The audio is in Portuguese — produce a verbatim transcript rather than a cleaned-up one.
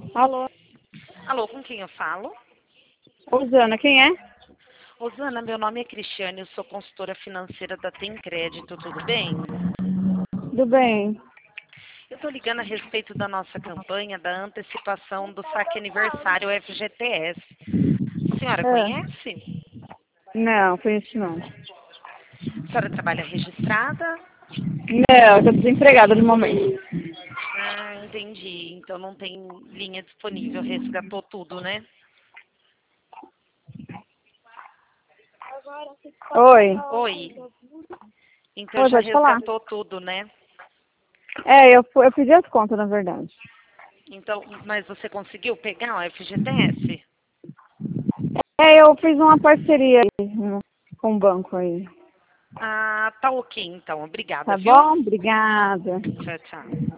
Alô? Alô, com quem eu falo? Rosana, quem é? Rosana, meu nome é Cristiane, eu sou consultora financeira da Tem Crédito, tudo bem? Tudo bem? Eu estou ligando a respeito da nossa campanha da antecipação do saque aniversário F G T S. A senhora É. conhece? Não, conheço não. A senhora trabalha registrada? Não, eu tô desempregada no momento. Ah, entendi. Então não tem linha disponível, resgatou tudo, né? Oi. Oi. Então Oi, já pode falar. resgatou tudo, né? É, eu, fu- eu pedi as contas, na verdade. Então, mas você conseguiu pegar o F G T S? É, eu fiz uma parceria aí, hum, com o banco aí. Ah, tá ok então. Obrigada, Tá viu? bom? Obrigada. Tchau, tchau.